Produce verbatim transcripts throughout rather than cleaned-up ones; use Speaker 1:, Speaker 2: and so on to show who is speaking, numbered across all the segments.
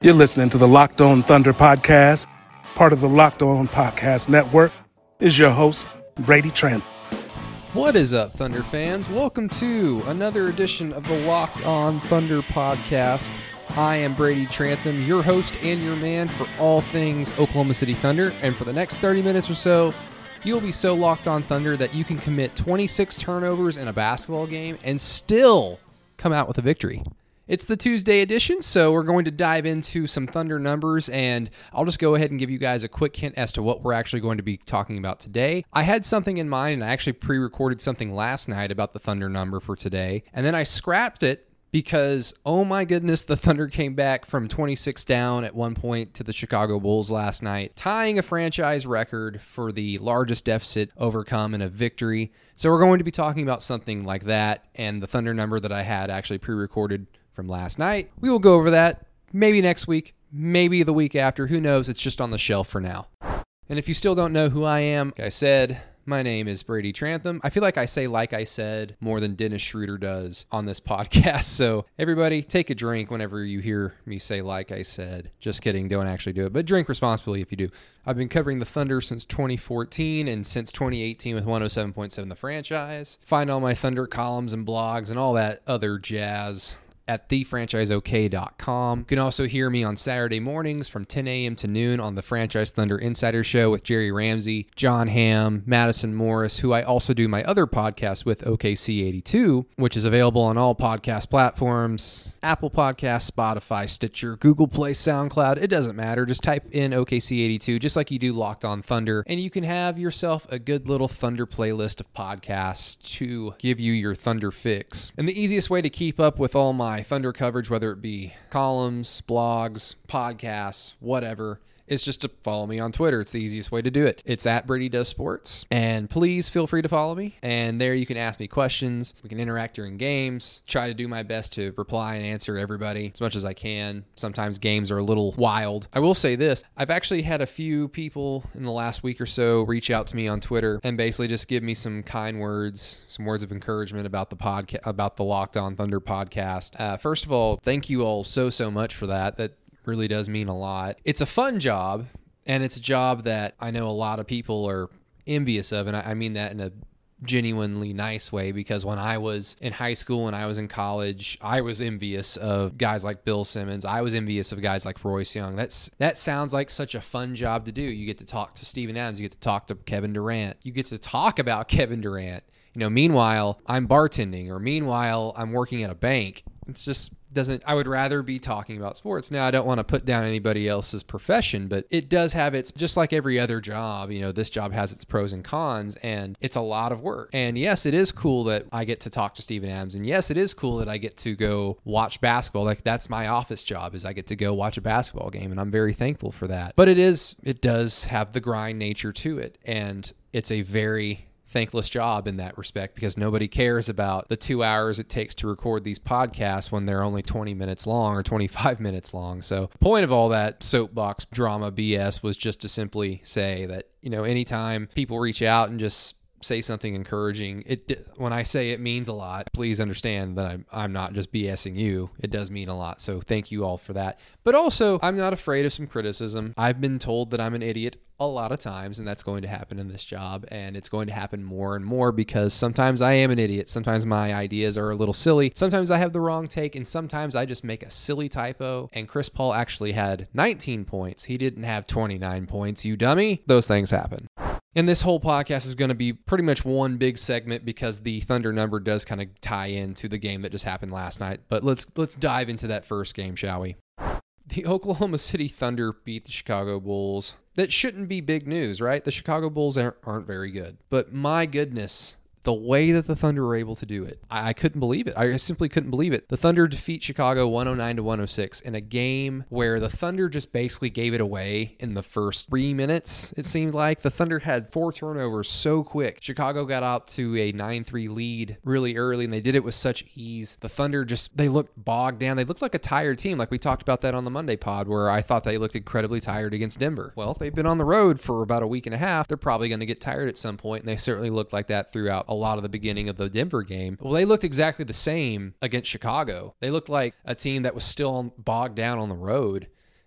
Speaker 1: You're listening to the Locked On Thunder podcast, part of the Locked On Podcast Network. Is your host, Brady Trent.
Speaker 2: What is up, Thunder fans? Welcome to another edition of the Locked On Thunder podcast. I am Brady Trantham, your host and your man for all things Oklahoma City Thunder. And for the next thirty minutes or so, you'll be so locked on Thunder that you can commit twenty-six turnovers in a basketball game and still come out with a victory. It's the Tuesday edition, so we're going to dive into some Thunder numbers, and I'll just go ahead and give you guys a quick hint as to what we're actually going to be talking about today. I had something in mind, and I actually pre-recorded something last night about the Thunder number for today, and then I scrapped it because, oh my goodness, the Thunder came back from twenty-six down at one point to the Chicago Bulls last night, tying a franchise record for the largest deficit overcome in a victory. So we're going to be talking about something like that, and the Thunder number that I had actually pre-recorded from last night. We will go over that maybe next week, maybe the week after. Who knows? It's just on the shelf for now. And if you still don't know who I am, like I said, my name is Brady Trantham. I feel like I say like I said more than Dennis Schroeder does on this podcast. So everybody take a drink whenever you hear me say like I said. Just kidding. Don't actually do it. But drink responsibly if you do. I've been covering the Thunder since twenty fourteen and since twenty eighteen with one oh seven point seven The Franchise. Find all my Thunder columns and blogs and all that other jazz at the franchise o k dot com. You can also hear me on Saturday mornings from ten a.m. to noon on the Franchise Thunder Insider Show with Jerry Ramsey, John Hamm, Madison Morris, who I also do my other podcast with, O K C eighty-two, which is available on all podcast platforms, Apple Podcasts, Spotify, Stitcher, Google Play, SoundCloud. It doesn't matter. Just type in O K C eighty-two, just like you do Locked On Thunder, and you can have yourself a good little Thunder playlist of podcasts to give you your Thunder fix. And the easiest way to keep up with all my Thunder coverage, whether it be columns, blogs, podcasts, whatever, is just to follow me on Twitter. It's the easiest way to do it. It's at Brady Does Sports. And please feel free to follow me. And there you can ask me questions. We can interact during games. Try to do my best to reply and answer everybody as much as I can. Sometimes games are a little wild. I will say this. I've actually had a few people in the last week or so reach out to me on Twitter and basically just give me some kind words, some words of encouragement about the podcast, about the Locked On Thunder podcast. Uh, first of all, thank you all so, so much for that. That really does mean a lot. It's a fun job, and it's a job that I know a lot of people are envious of, and I mean that in a genuinely nice way, because when I was in high school and I was in college, I was envious of guys like Bill Simmons. I was envious of guys like Royce Young. That's that sounds like such a fun job to do. You get to talk to Steven Adams. You get to talk to Kevin Durant. You get to talk about Kevin Durant. You know, meanwhile, I'm bartending, or meanwhile, I'm working at a bank. It's just doesn't, I would rather be talking about sports. Now, I don't want to put down anybody else's profession, but it does have its, just like every other job, you know, this job has its pros and cons, and it's a lot of work. And yes, it is cool that I get to talk to Steven Adams. And yes, it is cool that I get to go watch basketball. Like, that's my office job, is I get to go watch a basketball game. And I'm very thankful for that. But it is, it does have the grind nature to it. And it's a very thankless job in that respect, because nobody cares about the two hours it takes to record these podcasts when they're only twenty minutes long or twenty-five minutes long. So the point of all that soapbox drama B S was just to simply say that, you know, anytime people reach out and just say something encouraging, it, when I say it means a lot, please understand that I'm, I'm not just BSing you. It does mean a lot. So thank you all for that. But also, I'm not afraid of some criticism. I've been told that I'm an idiot a lot of times, and that's going to happen in this job, and it's going to happen more and more, because sometimes I am an idiot. Sometimes my ideas are a little silly. Sometimes I have the wrong take, and sometimes I just make a silly typo, and Chris Paul actually had nineteen points. He didn't have twenty-nine points, you dummy. Those things happen. And this whole podcast is going to be pretty much one big segment, because the Thunder number does kind of tie into the game that just happened last night. But let's let's dive into that first game, shall we? The Oklahoma City Thunder beat the Chicago Bulls. That shouldn't be big news, right? The Chicago Bulls aren't, aren't very good. But my goodness, the way that the Thunder were able to do it, I, I couldn't believe it. I simply couldn't believe it. The Thunder defeat Chicago one oh nine to one oh six in a game where the Thunder just basically gave it away in the first three minutes, it seemed like. The Thunder had four turnovers so quick. Chicago got out to a nine three lead really early, and they did it with such ease. The Thunder just, they looked bogged down. They looked like a tired team, like we talked about that on the Monday pod, where I thought they looked incredibly tired against Denver. Well, they've been on the road for about a week and a half. They're probably going to get tired at some point, and they certainly looked like that throughout a lot of the beginning of the Denver game. Well, they looked exactly the same against Chicago. They looked like a team that was still bogged down on the road.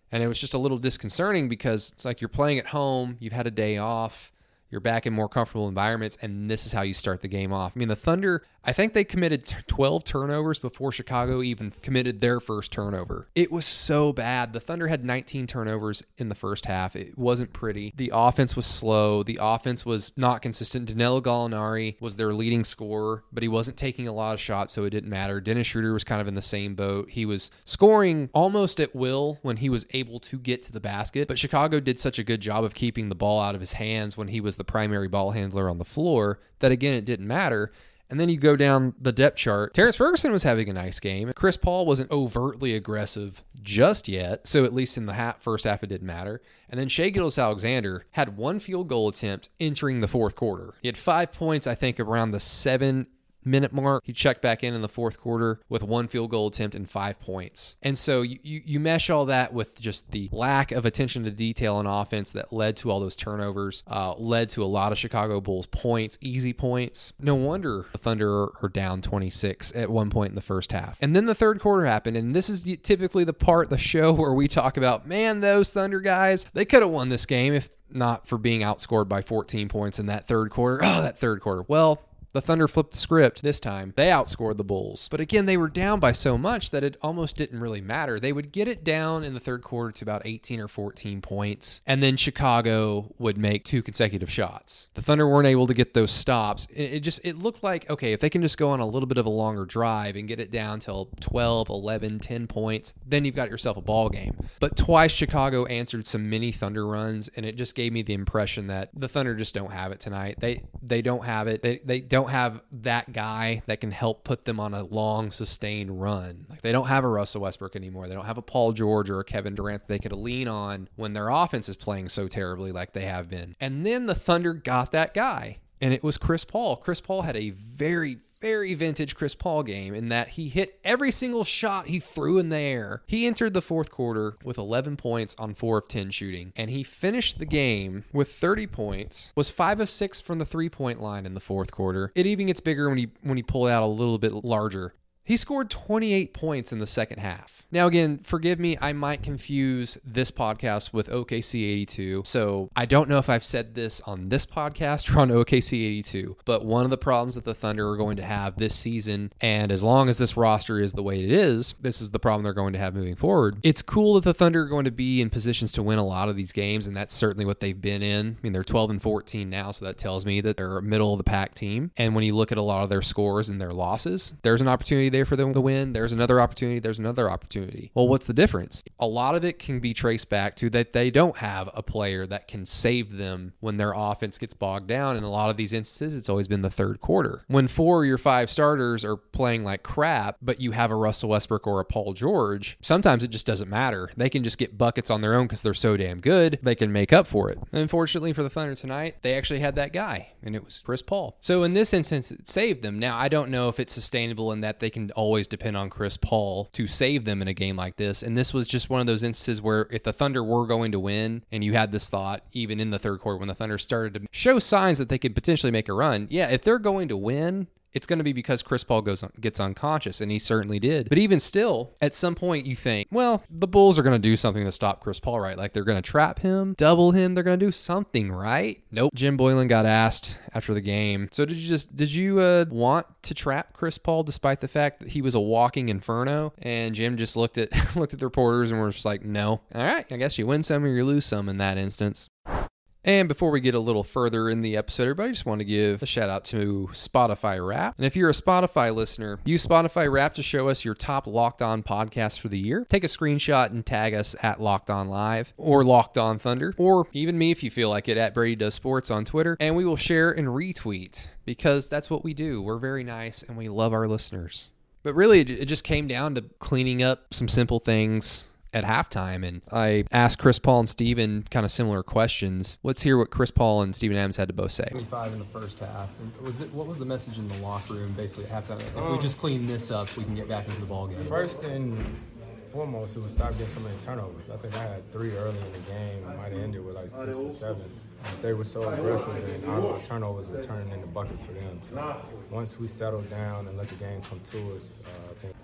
Speaker 2: And it was just a little disconcerting because it's like you're playing at home, you've had a day off, you're back in more comfortable environments, and this is how you start the game off. I mean, the Thunder, I think they committed twelve turnovers before Chicago even committed their first turnover. It was so bad. The Thunder had nineteen turnovers in the first half. It wasn't pretty. The offense was slow. The offense was not consistent. Danilo Gallinari was their leading scorer, but he wasn't taking a lot of shots, so it didn't matter. Dennis Schroeder was kind of in the same boat. He was scoring almost at will when he was able to get to the basket, but Chicago did such a good job of keeping the ball out of his hands when he was the primary ball handler on the floor that, again, it didn't matter. And then you go down the depth chart. Terrence Ferguson was having a nice game. Chris Paul wasn't overtly aggressive just yet, so at least in the half, first half it didn't matter. And then Shai Gilgeous-Alexander had one field goal attempt entering the fourth quarter. He had five points, I think, around the seven minute mark. He checked back in in the fourth quarter with one field goal attempt and five points. And so you, you, you mesh all that with just the lack of attention to detail on offense that led to all those turnovers, uh, led to a lot of Chicago Bulls points, easy points. No wonder the Thunder are down twenty-six at one point in the first half. And then the third quarter happened, and this is typically the part of the show where we talk about, man, those Thunder guys, they could have won this game if not for being outscored by fourteen points in that third quarter. Oh, that third quarter. Well, the Thunder flipped the script this time. They outscored the Bulls. But again, they were down by so much that it almost didn't really matter. They would get it down in the third quarter to about eighteen or fourteen points, and then Chicago would make two consecutive shots. The Thunder weren't able to get those stops. It, it just, it looked like, okay, if they can just go on a little bit of a longer drive and get it down till twelve, eleven, ten points, then you've got yourself a ball game. But twice Chicago answered some mini Thunder runs, and it just gave me the impression that the Thunder just don't have it tonight. They they don't have it. They they don't have that guy that can help put them on a long, sustained run. Like, they don't have a Russell Westbrook anymore. They don't have a Paul George or a Kevin Durant that they could lean on when their offense is playing so terribly like they have been. And then the Thunder got that guy, and it was Chris Paul. Chris Paul had a very, very vintage Chris Paul game in that he hit every single shot he threw in the air. He entered the fourth quarter with eleven points on four of ten shooting, and he finished the game with thirty points, was five of six from the three-point line in the fourth quarter. It even gets bigger when he when he pulled out a little bit larger. He scored twenty-eight points in the second half. Now, again, forgive me, I might confuse this podcast with O K C eighty-two. So I don't know if I've said this on this podcast or on O K C eighty-two, but one of the problems that the Thunder are going to have this season, and as long as this roster is the way it is, this is the problem they're going to have moving forward. It's cool that the Thunder are going to be in positions to win a lot of these games, and that's certainly what they've been in. I mean, they're twelve and fourteen now, so that tells me that they're a middle of the pack team. And when you look at a lot of their scores and their losses, there's an opportunity there for them to win. There's another opportunity. There's another opportunity. Well, what's the difference? A lot of it can be traced back to that they don't have a player that can save them when their offense gets bogged down. In a lot of these instances, it's always been the third quarter. When four of your five starters are playing like crap, but you have a Russell Westbrook or a Paul George, sometimes it just doesn't matter. They can just get buckets on their own because they're so damn good. They can make up for it. And unfortunately for the Thunder tonight, they actually had that guy, and it was Chris Paul. So in this instance, it saved them. Now, I don't know if it's sustainable in that they can always depend on Chris Paul to save them in a game like this. And this was just one of those instances where if the Thunder were going to win, and you had this thought even in the third quarter when the Thunder started to show signs that they could potentially make a run, yeah, if they're going to win, it's going to be because Chris Paul goes gets unconscious, and he certainly did. But even still, at some point you think, well, the Bulls are going to do something to stop Chris Paul, right? Like they're going to trap him, double him, they're going to do something, right? Nope. Jim Boylan got asked after the game, so did you just did you uh, want to trap Chris Paul despite the fact that he was a walking inferno? And Jim just looked at looked at the reporters and was just like, no. All right, I guess you win some or you lose some in that instance. And before we get a little further in the episode, everybody, just want to give a shout out to Spotify Wrap. And if you're a Spotify listener, use Spotify Wrap to show us your top Locked On podcasts for the year. Take a screenshot and tag us at Locked On Live or Locked On Thunder, or even me if you feel like it, at Brady Does Sports on Twitter, and we will share and retweet because that's what we do. We're very nice and we love our listeners. But really, it just came down to cleaning up some simple things at halftime, and I asked Chris Paul and Steven kind of similar questions. Let's hear what Chris Paul and Steven Adams had to both say.
Speaker 3: twenty-five in the first half. Was it, what was the message in the locker room basically at halftime? If um, we just clean this up, we can get back into the ball game.
Speaker 4: First and foremost, it was stop getting so many turnovers. I think I had three early in the game. I might have ended with like six or seven. They were so aggressive, and all our turnovers were turning into buckets for them. So once we settled down and let the game come to us, uh, I think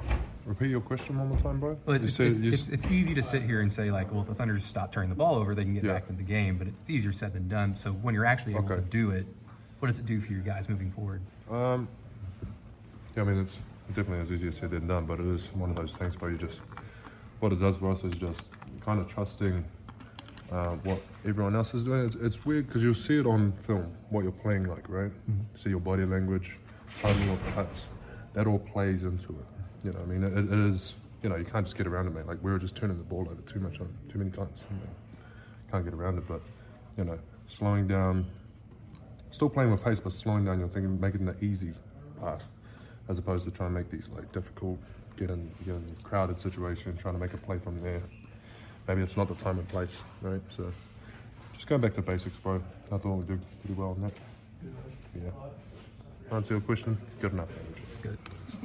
Speaker 5: Repeat your question one more time, bro.
Speaker 3: Well, it's,
Speaker 5: You
Speaker 3: it's,
Speaker 5: said
Speaker 3: it's,
Speaker 5: you
Speaker 3: it's, it's easy to sit here and say, like, well, if the Thunder just stop turning the ball over, they can get
Speaker 5: Yeah.
Speaker 3: back into the game, but it's easier said than done. So when you're actually able
Speaker 5: Okay.
Speaker 3: to do it, what does it do for your guys moving forward?
Speaker 5: Um, yeah, I mean, it's definitely as easy as said than done, but it is one of those things where you just, what it does for us is just kind of trusting uh, what everyone else is doing. It's, it's weird because you'll see it on film, what you're playing like, right? Mm-hmm. See your body language, timing of cuts, that all plays into it. You know, I mean, it, it is, you know, you can't just get around it, mate. Like, we were just turning the ball over too much, on, too many times. You know, can't get around it, but, you know, slowing down, still playing with pace, but slowing down your thinking, making the easy pass, as opposed to trying to make these like difficult, get in, get in a crowded situation, trying to make a play from there. Maybe it's not the time and place, right? So just going back to basics, bro. I thought we did pretty well on that. Yeah. Answer your question? Good enough.
Speaker 3: It's good.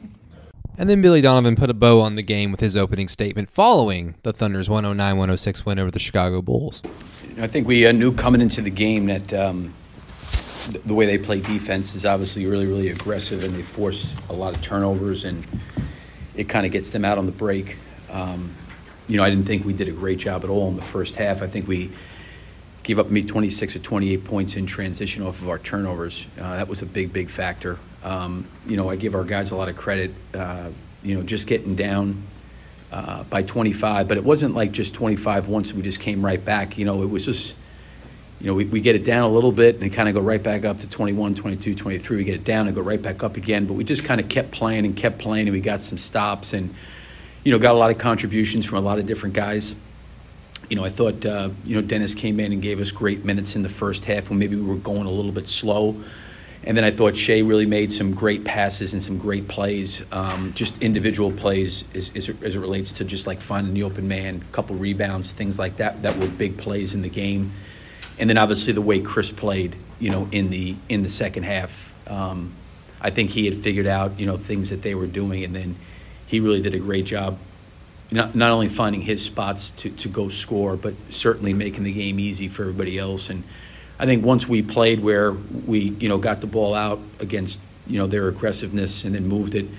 Speaker 2: And then Billy Donovan put a bow on the game with his opening statement following the Thunder's one oh nine one oh six win over the Chicago Bulls.
Speaker 6: I think we uh, knew coming into the game that um, th- the way they play defense is obviously really, really aggressive, and they force a lot of turnovers, and it kind of gets them out on the break. Um, you know, I didn't think we did a great job at all in the first half. I think we gave up me twenty-six or twenty-eight points in transition off of our turnovers. Uh, that was a big, big factor. Um, you know, I give our guys a lot of credit, uh, you know, just getting down uh, by twenty-five. But it wasn't like just twenty-five once we just came right back. You know, it was just, you know, we, we get it down a little bit and kind of go right back up to twenty-one, twenty-two, twenty-three. We get it down and go right back up again. But we just kind of kept playing and kept playing, and we got some stops and, you know, got a lot of contributions from a lot of different guys. You know, I thought, uh, you know, Dennis came in and gave us great minutes in the first half when maybe we were going a little bit slow. And then I thought Shea really made some great passes and some great plays, um, just individual plays as, as, it, as it relates to just like finding the open man, a couple rebounds, things like that, that were big plays in the game. And then obviously the way Chris played, you know, in the in the second half. Um, I think he had figured out, you know, things that they were doing, and then he really did a great job. Not not only finding his spots to, to go score, but certainly making the game easy for everybody else. And I think once we played where we, you know, got the ball out against, you know, their aggressiveness and then moved it,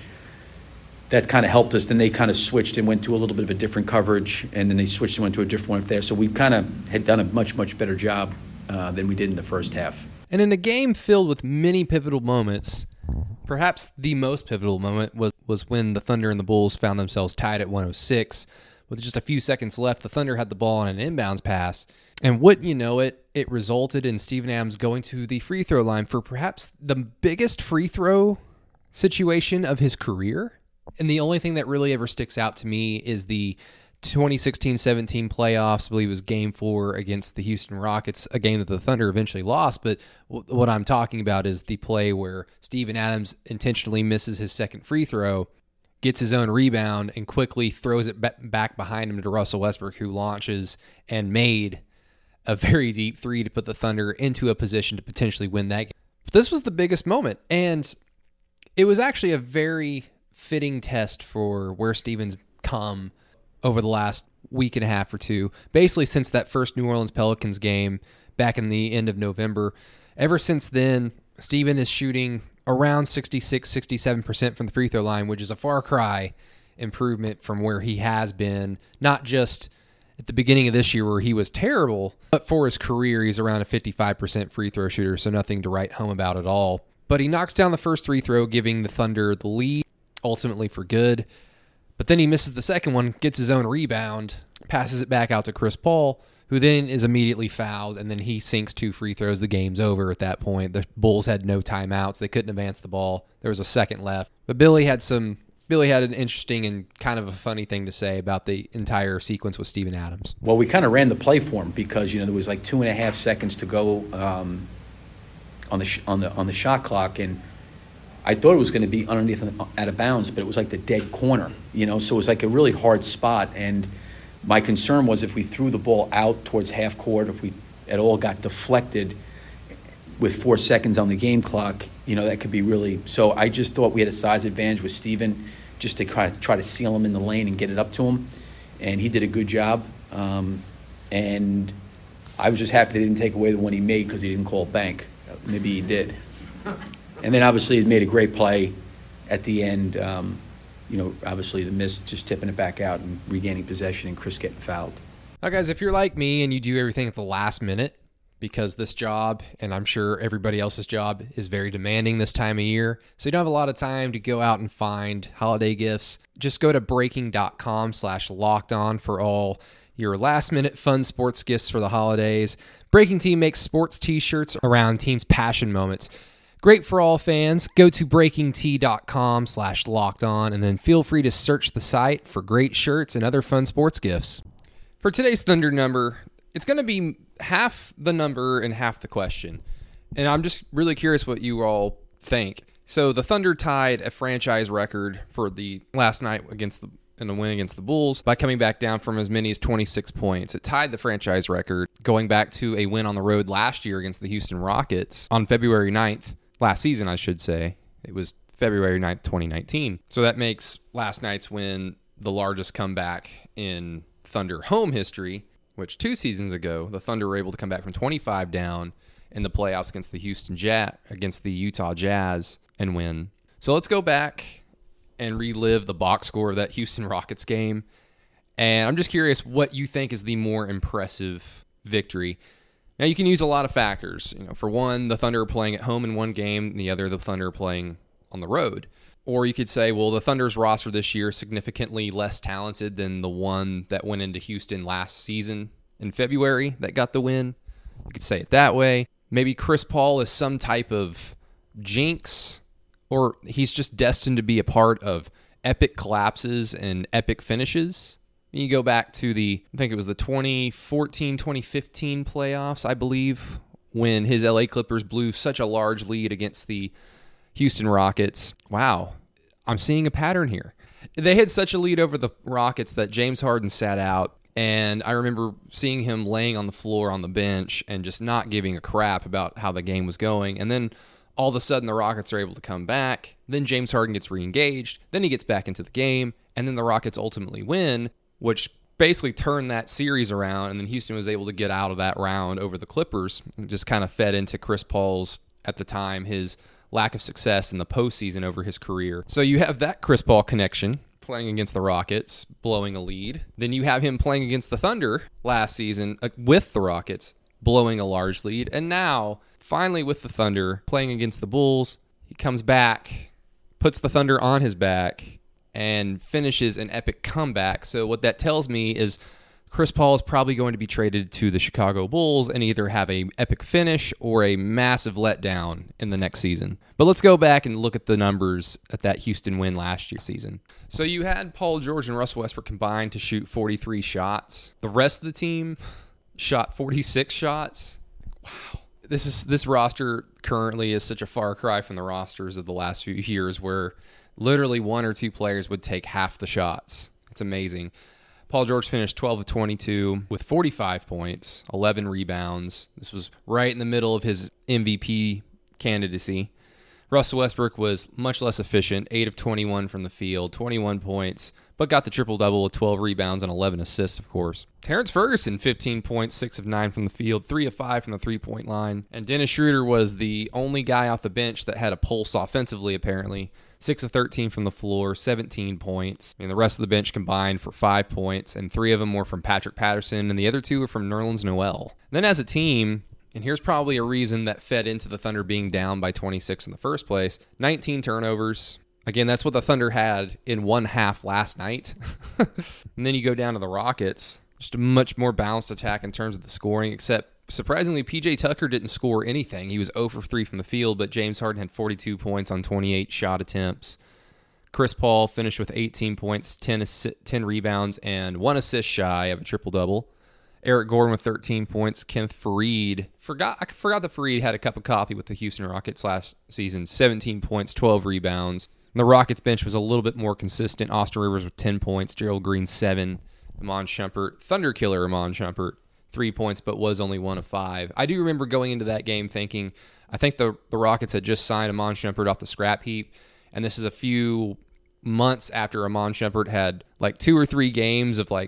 Speaker 6: that kind of helped us. Then they kind of switched and went to a little bit of a different coverage, and then they switched and went to a different one there. So we kind of had done a much, much better job uh, than we did in the first half.
Speaker 2: And in a game filled with many pivotal moments, perhaps the most pivotal moment was, was when the Thunder and the Bulls found themselves tied at one oh six. With just a few seconds left, the Thunder had the ball on an inbounds pass. And wouldn't you know it, it resulted in Steven Adams going to the free throw line for perhaps the biggest free throw situation of his career. And the only thing that really ever sticks out to me is the twenty sixteen seventeen playoffs. I believe it was game four against the Houston Rockets, a game that the Thunder eventually lost. But w- what I'm talking about is the play where Steven Adams intentionally misses his second free throw, gets his own rebound, and quickly throws it back behind him to Russell Westbrook, who launches and made a very deep three to put the Thunder into a position to potentially win that game. But this was the biggest moment, and it was actually a very fitting test for where Steven's come over the last week and a half or two. Basically, since that first New Orleans Pelicans game back in the end of November, ever since then, Steven is shooting around sixty-six, sixty-seven percent from the free throw line, which is a far cry improvement from where he has been, not just at the beginning of this year where he was terrible, but for his career, he's around a fifty-five percent free throw shooter, so nothing to write home about at all. But he knocks down the first free throw, giving the Thunder the lead, ultimately for good. But then he misses the second one, gets his own rebound, passes it back out to Chris Paul, who then is immediately fouled, and then he sinks two free throws. The game's over at that point. The Bulls had no timeouts. They couldn't advance the ball. There was a second left. But Billy had some Billy had an interesting and kind of a funny thing to say about the entire sequence with Steven Adams.
Speaker 6: Well, we kind of ran the play for him because, you know, there was like two and a half seconds to go um, on the sh- on the on the shot clock, and I thought it was going to be underneath out of bounds, but it was like the dead corner, you know, so it was like a really hard spot. And my concern was if we threw the ball out towards half court, if we at all got deflected with four seconds on the game clock, you know, that could be really. So I just thought we had a size advantage with Steven just to try, try to seal him in the lane and get it up to him. And he did a good job. Um, and I was just happy they didn't take away the one he made because he didn't call bank. Maybe he did. And then obviously he made a great play at the end, um, you know, obviously the miss, just tipping it back out and regaining possession and Chris getting fouled.
Speaker 2: Now, guys, if you're like me and you do everything at the last minute, because this job, and I'm sure everybody else's job, is very demanding this time of year, so you don't have a lot of time to go out and find holiday gifts, just go to breaking.com slash locked on for all your last-minute fun sports gifts for the holidays. Breaking Team makes sports t-shirts around teams' passion moments. Great for all fans. Go to breaking.com slash locked on, and then feel free to search the site for great shirts and other fun sports gifts. For today's Thunder number, it's going to be half the number and half the question. And I'm just really curious what you all think. So the Thunder tied a franchise record for the last night against the in a win against the Bulls by coming back down from as many as twenty-six points. It tied the franchise record going back to a win on the road last year against the Houston Rockets on February ninth, last season, I should say. It was February ninth, twenty nineteen. So that makes last night's win the largest comeback in Thunder home history, which two seasons ago, the Thunder were able to come back from twenty-five down in the playoffs against the Houston Jazz, against the Utah Jazz, and win. So let's go back and relive the box score of that Houston Rockets game. And I'm just curious what you think is the more impressive victory. Now, you can use a lot of factors. You know, for one, the Thunder are playing at home in one game, and the other, the Thunder are playing on the road. Or you could say, well, the Thunder's roster this year is significantly less talented than the one that went into Houston last season in February that got the win. You could say it that way. Maybe Chris Paul is some type of jinx, or he's just destined to be a part of epic collapses and epic finishes. You go back to the, I think it was the twenty fourteen twenty fifteen playoffs, I believe, when his L A Clippers blew such a large lead against the Houston Rockets. Wow, I'm seeing a pattern here. They had such a lead over the Rockets that James Harden sat out, and I remember seeing him laying on the floor on the bench and just not giving a crap about how the game was going. And then all of a sudden the Rockets are able to come back. Then James Harden gets re-engaged. Then he gets back into the game, and then the Rockets ultimately win, which basically turned that series around, and then Houston was able to get out of that round over the Clippers. And just kind of fed into Chris Paul's, at the time, his lack of success in the postseason over his career. So you have that Chris Paul connection, playing against the Rockets, blowing a lead. Then you have him playing against the Thunder last season uh, with the Rockets, blowing a large lead. And now, finally with the Thunder, playing against the Bulls, he comes back, puts the Thunder on his back, and finishes an epic comeback. So what that tells me is Chris Paul is probably going to be traded to the Chicago Bulls and either have a epic finish or a massive letdown in the next season. But let's go back and look at the numbers at that Houston win last year season. So you had Paul George and Russell Westbrook combined to shoot forty-three shots. The rest of the team shot forty-six shots. Wow. This is this roster currently is such a far cry from the rosters of the last few years where literally one or two players would take half the shots. It's amazing. Paul George finished twelve of twenty-two with forty-five points, eleven rebounds. This was right in the middle of his M V P candidacy. Russell Westbrook was much less efficient, eight of twenty-one from the field, twenty-one points, but got the triple-double with twelve rebounds and eleven assists, of course. Terrence Ferguson, fifteen points, six of nine from the field, three of five from the three-point line. And Dennis Schroeder was the only guy off the bench that had a pulse offensively, apparently. six of thirteen from the floor, seventeen points. I mean, the rest of the bench combined for five points, and three of them were from Patrick Patterson, and the other two were from Nerlens Noel. Then as a team, and here's probably a reason that fed into the Thunder being down by twenty-six in the first place, nineteen turnovers. Again, that's what the Thunder had in one half last night. And then you go down to the Rockets, just a much more balanced attack in terms of the scoring, except surprisingly, P J Tucker didn't score anything. He was zero for three from the field, but James Harden had forty-two points on twenty-eight shot attempts. Chris Paul finished with eighteen points, ten, assi- ten rebounds, and one assist shy of a triple-double. Eric Gordon with thirteen points. Kenneth Faried. Forgot, I forgot that Faried had a cup of coffee with the Houston Rockets last season. seventeen points, twelve rebounds. And the Rockets bench was a little bit more consistent. Austin Rivers with ten points. Gerald Green, seven. Iman Shumpert. Thunder killer Iman Shumpert. Three points, but was only one of five. I do remember going into that game thinking, I think the, the Rockets had just signed Iman Shumpert off the scrap heap, and this is a few months after Iman Shumpert had like two or three games of like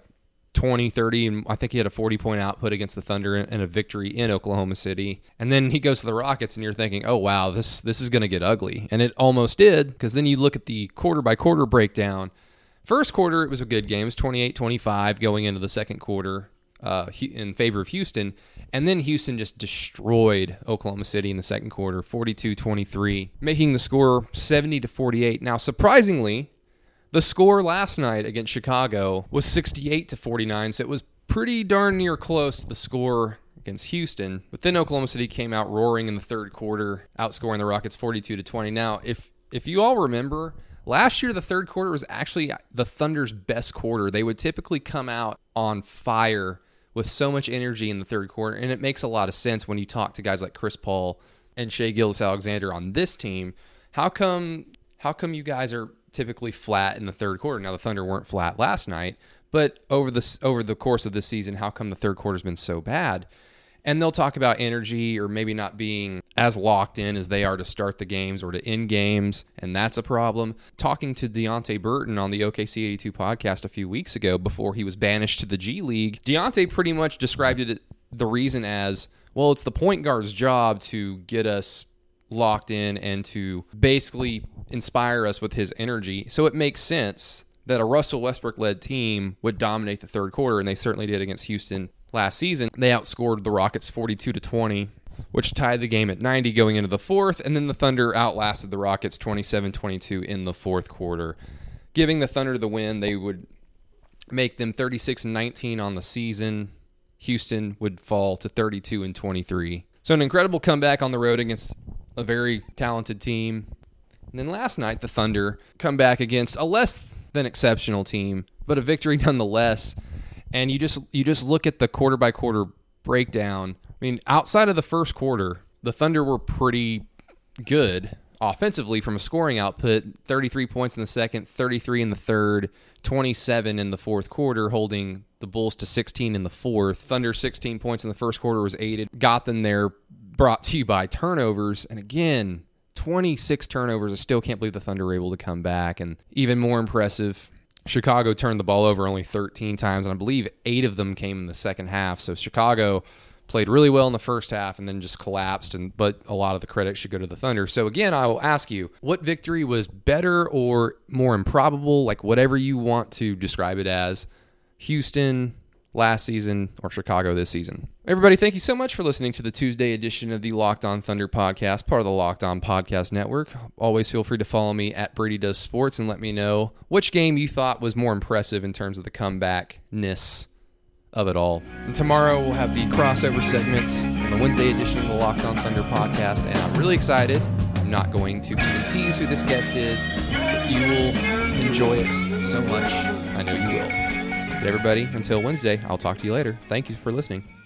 Speaker 2: twenty, thirty, and I think he had a forty-point output against the Thunder and a victory in Oklahoma City. And then he goes to the Rockets, and you're thinking, oh, wow, this this is going to get ugly. And it almost did, because then you look at the quarter-by-quarter breakdown. First quarter, it was a good game. It was twenty-eight twenty-five going into the second quarter uh, in favor of Houston. And then Houston just destroyed Oklahoma City in the second quarter, forty-two twenty-three, making the score seventy to forty-eight. Now, surprisingly, the score last night against Chicago was sixty-eight to forty-nine, so it was pretty darn near close to the score against Houston. But then Oklahoma City came out roaring in the third quarter, outscoring the Rockets forty-two to twenty. Now, if if you all remember, last year the third quarter was actually the Thunder's best quarter. They would typically come out on fire with so much energy in the third quarter, and it makes a lot of sense when you talk to guys like Chris Paul and Shai Gilgeous-Alexander on this team. How come how come you guys are typically flat in the third quarter? Now, the Thunder weren't flat last night, but over the over the course of this season, how come the third quarter's been so bad? And they'll talk about energy or maybe not being as locked in as they are to start the games or to end games, and that's a problem. Talking to Deonte Burton on the O K C eighty-two podcast a few weeks ago before he was banished to the G League, Deonte pretty much described it the reason as, well, it's the point guard's job to get us locked in and to basically inspire us with his energy. So it makes sense that a Russell Westbrook-led team would dominate the third quarter, and they certainly did against Houston last season. They outscored the Rockets forty-two to twenty, which tied the game at ninety going into the fourth, and then the Thunder outlasted the Rockets twenty-seven twenty-two in the fourth quarter. Giving the Thunder the win, they would make them thirty-six and nineteen on the season. Houston would fall to thirty-two and twenty-three. So an incredible comeback on the road against a very talented team. And then last night, the Thunder come back against a less than exceptional team, but a victory nonetheless. And you just you just look at the quarter-by-quarter breakdown. I mean, outside of the first quarter, the Thunder were pretty good offensively from a scoring output. thirty-three points in the second, thirty-three in the third, twenty-seven in the fourth quarter, holding the Bulls to sixteen in the fourth. Thunder sixteen points in the first quarter was aided. Got them there, brought to you by turnovers. And again, twenty-six turnovers. I still can't believe the Thunder were able to come back. And even more impressive, Chicago turned the ball over only thirteen times, and I believe eight of them came in the second half. So Chicago played really well in the first half and then just collapsed, and but a lot of the credit should go to the Thunder. So again, I will ask you, what victory was better or more improbable, like whatever you want to describe it as, Houston last season or Chicago this season? Everybody, thank you so much for listening to the Tuesday edition of the Locked On Thunder podcast, part of the Locked On Podcast Network. Always feel free to follow me at Brady Does Sports and let me know which game you thought was more impressive in terms of the comebackness of it all. And tomorrow we'll have the crossover segments on the Wednesday edition of the Locked On Thunder podcast, and I'm really excited. I'm not going to even tease who this guest is, but you will enjoy it so much. I know you will. But everybody, until Wednesday, I'll talk to you later. Thank you for listening.